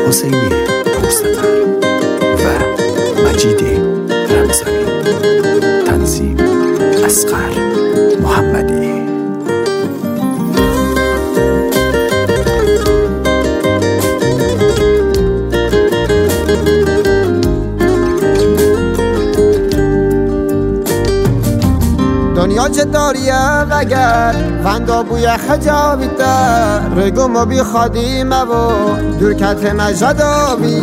حسینی پرسفر و مجید رمضانی. تنظیم اصغر محمدی. دنیا چطوریه وگر فندا بوی خجابی در رگم و بی خادیمه و درکت مجدابی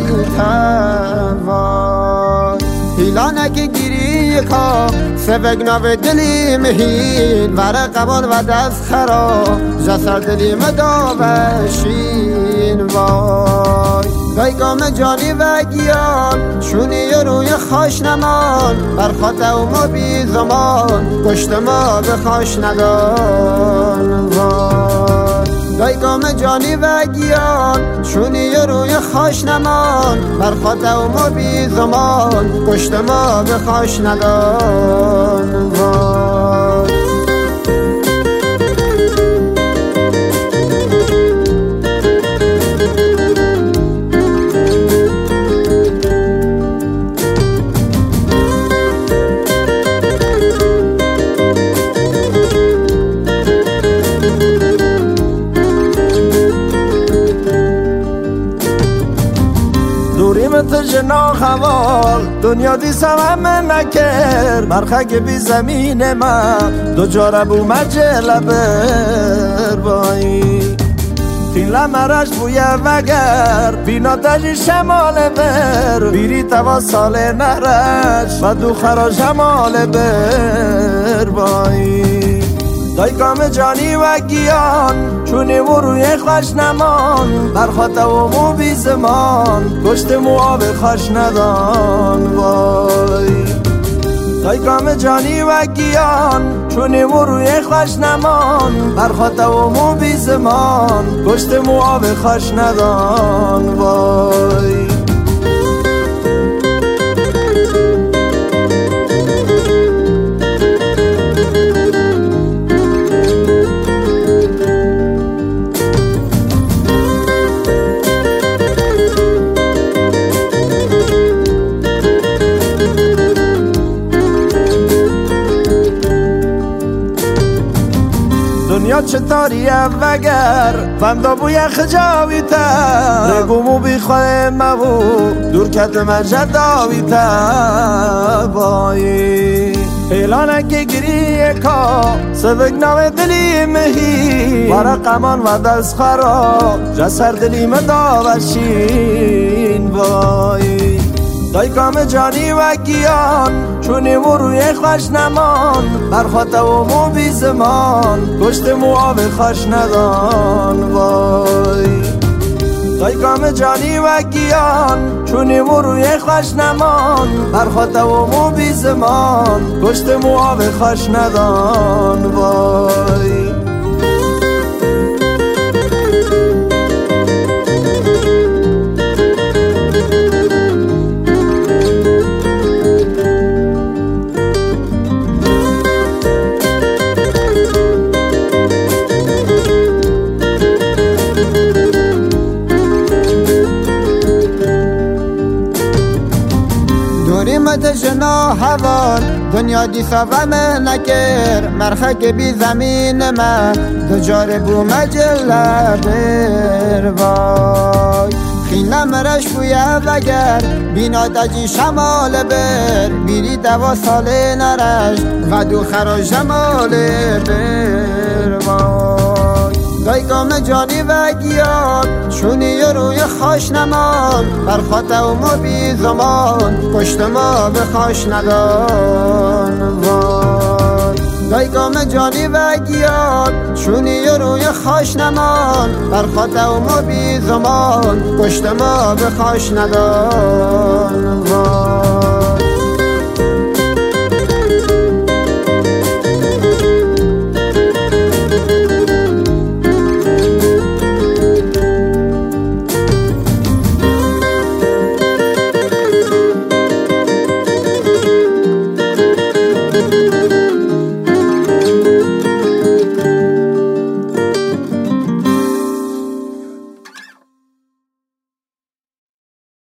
توا هیلانه که گیری که سبگنا و دلی مهین ورقبان و دست خرا جسر دلی مداوشین وای دایگام جانی و گیان چونی روی خوش نمان برخاطه و ما بی زمان پشت ما به خوش ندان وای دایگام جانی و گیان چونی روی خوش نمان برخاطه و ما بی زمان پشت ما به خوش ندان وای جنا خوال دنیا دی سوام نکر مرخک بی زمین من دو جاربو مجل بر بایی تیلا مرش بویه وگر بینا دجی شمال بر بیری توا سال نرش و دو خرا جمال بر بایی دایگام جانی و گیان چونی و روی خوش نمان برخاطه و مو بی زمان پشت مو آب خوش ندان وای دایگام جانی و گیان چونی و روی خوش نمان برخاطه و مو بی زمان پشت مو آب خوش ندان وای دنیا چطوریه وگر فندا بوی خجاوی تر رگومو بی خواه مبو دور کت مجداوی تر بایی اعلانه که گریه کا سبک نو دلی مهی ورقمان و دست خرا جسر دلی مداوشین بایی دایگام جانی و گیان چونی و روی خوش نمان برخاطه و مو بی زمان پشت مو آب خوش ندان وای دایگام جانی و گیان چونی و روی خوش نمان برخاطه و مو بی زمان پشت مو آب خوش ندان وای مت جنا هوان دنیا دی سوام نکر مرخک بی زمین من دو جار بو مجل بر وای خینم رش بویه وگر بینا دجی شمال بر بیری دوا سال نرش و دو خرا جمال بر وای دایگام جانی و گیان چونی روی خوش نمان برخاطه و ما بی زمان پشت ما به خوش ندان وای دایگام جانی و گیان چونی روی خوش نمان برخاطه و ما بی زمان پشت ما به خوش ندان وای